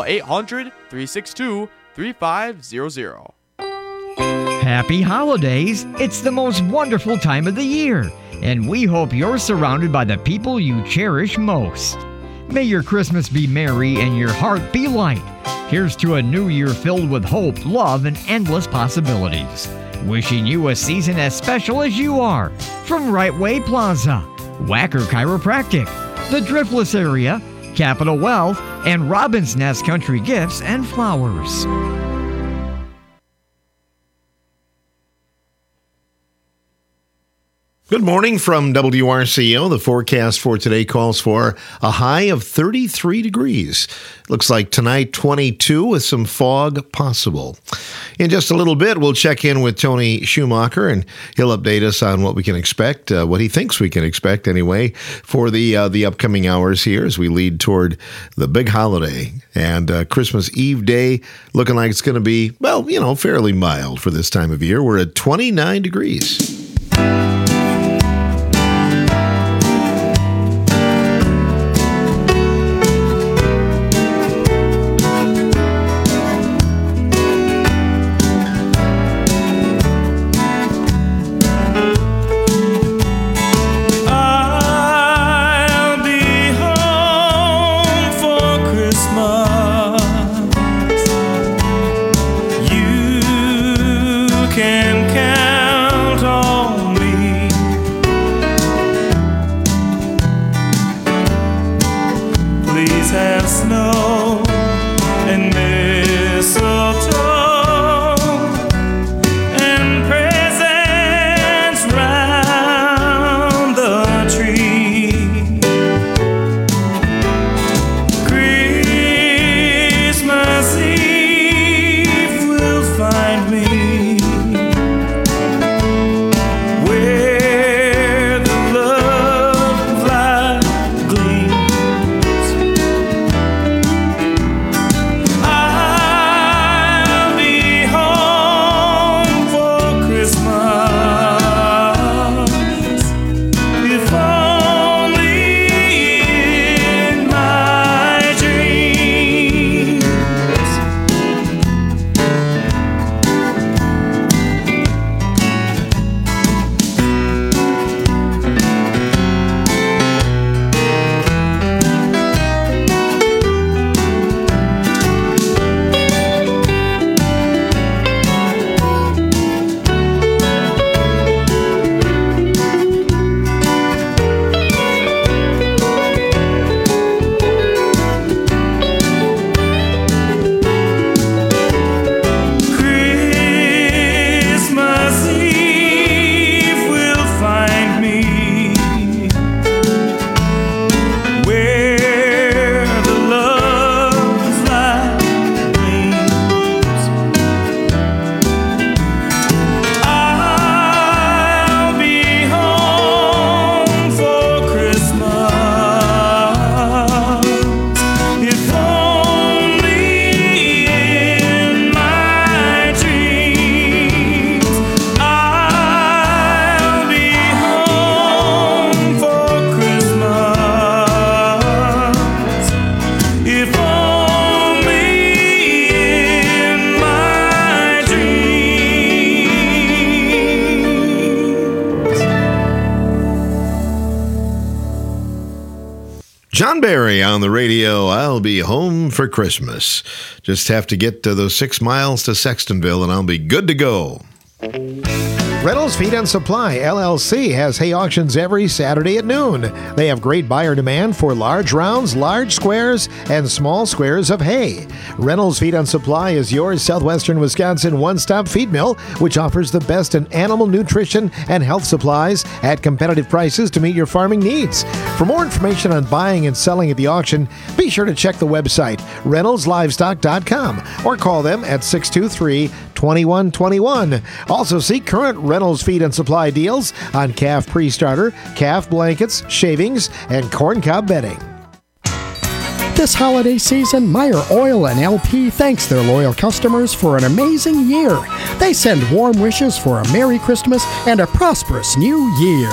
800-362-3500. Happy holidays! It's the most wonderful time of the year, and we hope you're surrounded by the people you cherish most. May your Christmas be merry and your heart be light. Here's to a new year filled with hope, love, and endless possibilities. Wishing you a season as special as you are. From Right Way Plaza, Wacker Chiropractic, the Driftless Area, Capital Wealth, and Robin's Nest Country Gifts and Flowers. Good morning from WRCO. The forecast for today calls for a high of 33 degrees. Looks like tonight 22 with some fog possible. In just a little bit, we'll check in with Tony Schumacher, and he'll update us on what we can expect, what he thinks we can expect anyway, for the upcoming hours here as we lead toward the big holiday. And Christmas Eve day looking like it's going to be, well, fairly mild for this time of year. We're at 29 degrees. Can count on me. John Barry on the radio. I'll be home for Christmas. Just have to get to those 6 miles to Sextonville and I'll be good to go. Reynolds Feed and Supply, LLC, has hay auctions every Saturday at noon. They have great buyer demand for large rounds, large squares, and small squares of hay. Reynolds Feed and Supply is your southwestern Wisconsin one-stop feed mill, which offers the best in animal nutrition and health supplies at competitive prices to meet your farming needs. For more information on buying and selling at the auction, be sure to check the website, reynoldslivestock.com, or call them at 623-2121. Also see current Reynolds Feed and Supply deals on calf pre-starter, calf blankets, shavings, and corncob bedding. This holiday season, Meyer Oil and LP thanks their loyal customers for an amazing year. They send warm wishes for a Merry Christmas and a prosperous New Year.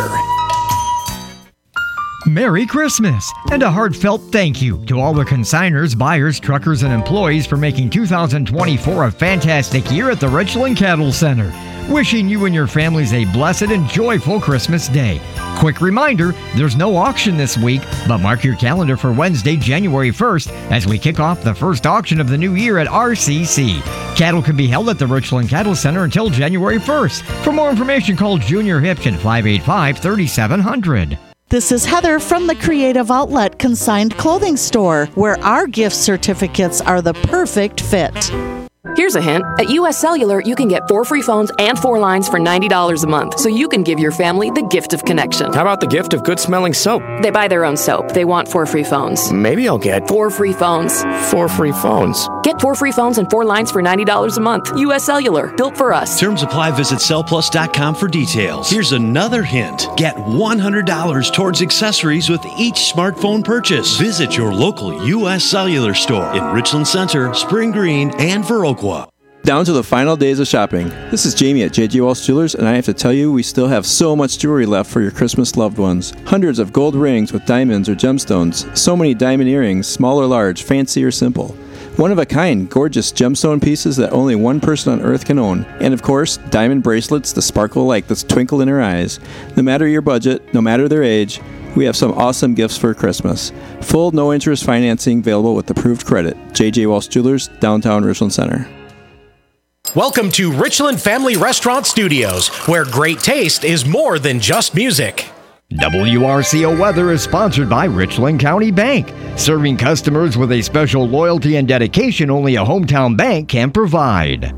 Merry Christmas, and a heartfelt thank you to all the consigners, buyers, truckers, and employees for making 2024 a fantastic year at the Richland Cattle Center. Wishing you and your families a blessed and joyful Christmas day. Quick reminder, there's no auction this week, but mark your calendar for Wednesday, January 1st, as we kick off the first auction of the new year at RCC. Cattle can be held at the Richland Cattle Center until January 1st. For more information, call Junior Hipch at 585-3700. This is Heather from the Creative Outlet Consigned Clothing Store, where our gift certificates are the perfect fit. Here's a hint. At U.S. Cellular, you can get 4 free phones and 4 lines for $90 a month, so you can give your family the gift of connection. How about the gift of good-smelling soap? They buy their own soap. They want 4 free phones. Maybe I'll get 4 free phones. 4 free phones. Get 4 free phones and 4 lines for $90 a month. U.S. Cellular, built for us. Terms apply. Visit cellplus.com for details. Here's another hint. Get $100 towards accessories with each smartphone purchase. Visit your local U.S. Cellular store in Richland Center, Spring Green, and Viroqua. Down to the final days of shopping. This is Jamie at J.G. Walsh Jewelers, and I have to tell you, we still have so much jewelry left for your Christmas loved ones. Hundreds of gold rings with diamonds or gemstones, so many diamond earrings, small or large, fancy or simple. One-of-a-kind, gorgeous gemstone pieces that only one person on earth can own. And of course, diamond bracelets that sparkle like the twinkle in her eyes. No matter your budget, no matter their age, we have some awesome gifts for Christmas. Full, no-interest financing available with approved credit. J.J. Walsh Jewelers, downtown Richland Center. Welcome to Richland Family Restaurant Studios, where great taste is more than just music. WRCO Weather is sponsored by Richland County Bank, serving customers with a special loyalty and dedication only a hometown bank can provide.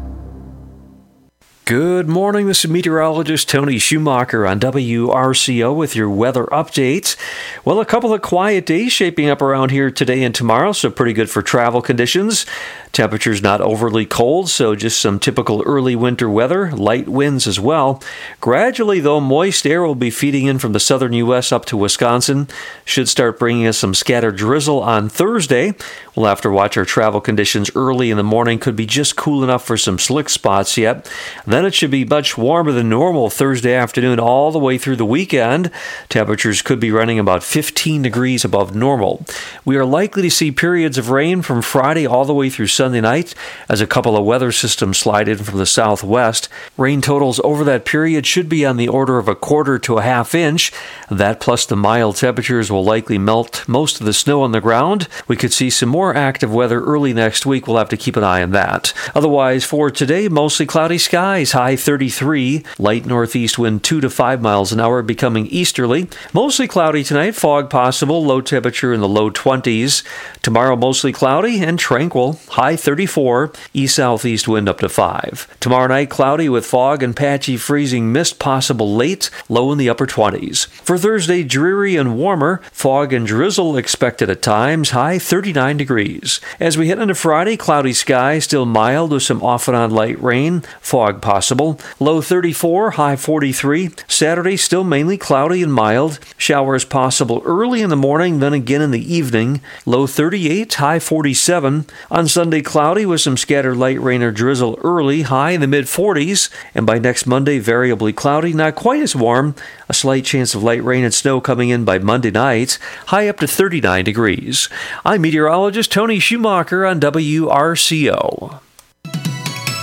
Good morning, this is meteorologist Tony Schumacher on WRCO with your weather updates. Well, a couple of quiet days shaping up around here today and tomorrow, so pretty good for travel conditions. Temperatures not overly cold, so just some typical early winter weather, light winds as well. Gradually, though, moist air will be feeding in from the southern U.S. up to Wisconsin. Should start bringing us some scattered drizzle on Thursday. We'll have to watch our travel conditions early in the morning. Could be just cool enough for some slick spots yet. Then it should be much warmer than normal Thursday afternoon all the way through the weekend. Temperatures could be running about 15 degrees above normal. We are likely to see periods of rain from Friday all the way through Sunday night as a couple of weather systems slide in from the southwest. Rain totals over that period should be on the order of 1/4 to 1/2 inch. That plus the mild temperatures will likely melt most of the snow on the ground. We could see some more active weather early next week. We'll have to keep an eye on that. Otherwise, for today, mostly cloudy skies, high 33, light northeast wind 2 to 5 miles an hour, becoming easterly. Mostly cloudy tonight, fog possible, low temperature in the low 20s. Tomorrow, mostly cloudy and tranquil, high 34, east-southeast wind up to 5. Tomorrow night, cloudy with fog and patchy freezing mist possible late, low in the upper 20s. For Thursday, dreary and warmer, fog and drizzle expected at times, high 39 degrees. As we head into Friday, cloudy skies, still mild with some off and on light rain, fog possible, low 34, high 43. Saturday, still mainly cloudy and mild, showers possible early in the morning, then again in the evening, low 38, high 47. On Sunday, cloudy with some scattered light rain or drizzle early, high in the mid-40s. And by next Monday, variably cloudy, not quite as warm. A slight chance of light rain and snow coming in by Monday night, high up to 39 degrees. I'm meteorologist Tony Schumacher on WRCO.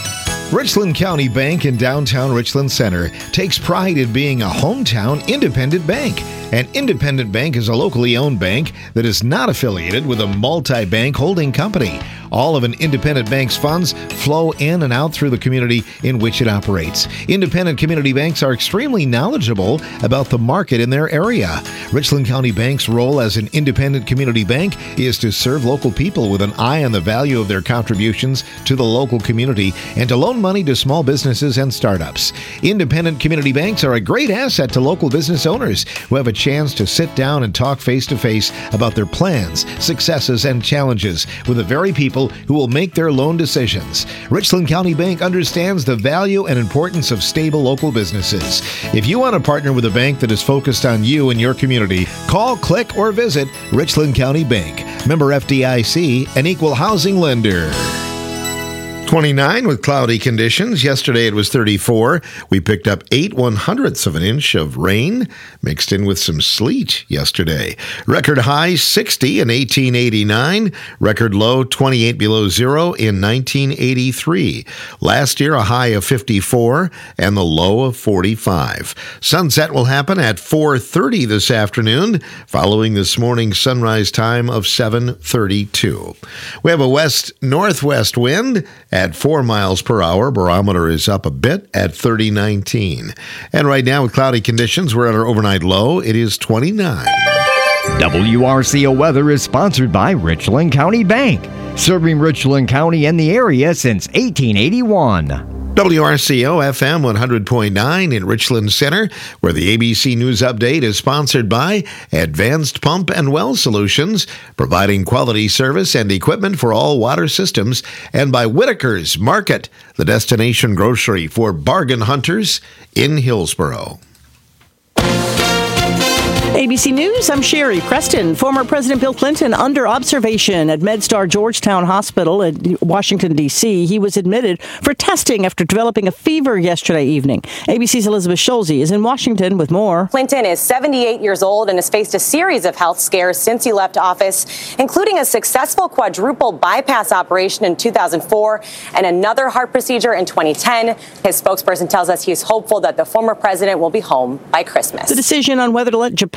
Richland County Bank in downtown Richland Center takes pride in being a hometown independent bank. An independent bank is a locally owned bank that is not affiliated with a multi-bank holding company. All of an independent bank's funds flow in and out through the community in which it operates. Independent community banks are extremely knowledgeable about the market in their area. Richland County Bank's role as an independent community bank is to serve local people with an eye on the value of their contributions to the local community and to loan money to small businesses and startups. Independent community banks are a great asset to local business owners who have a chance to sit down and talk face-to-face about their plans, successes, and challenges with the very people who will make their loan decisions. Richland County Bank understands the value and importance of stable local businesses. If you want to partner with a bank that is focused on you and your community, call, click, or visit Richland County Bank. Member FDIC, an equal housing lender. 29 with cloudy conditions. Yesterday it was 34. We picked up 8/100ths of an inch of rain mixed in with some sleet yesterday. Record high 60 in 1889. Record low 28 below zero in 1983. Last year a high of 54 and the low of 45. Sunset will happen at 4:30 this afternoon following this morning's sunrise time of 7:32. We have a west-northwest wind at 4 miles per hour. Barometer is up a bit at 30.19. And right now with cloudy conditions, we're at our overnight low. It is 29. WRCO weather is sponsored by Richland County Bank, serving Richland County and the area since 1881. WRCO FM 100.9 in Richland Center, where the ABC News Update is sponsored by Advanced Pump and Well Solutions, providing quality service and equipment for all water systems, and by Whitaker's Market, the destination grocery for bargain hunters in Hillsboro. ABC News, I'm Sherry Preston. Former President Bill Clinton under observation at MedStar Georgetown Hospital in Washington, D.C. He was admitted for testing after developing a fever yesterday evening. ABC's Elizabeth Schulze is in Washington with more. Clinton is 78 years old and has faced a series of health scares since he left office, including a successful quadruple bypass operation in 2004 and another heart procedure in 2010. His spokesperson tells us he is hopeful that the former president will be home by Christmas. The decision on whether to let Japan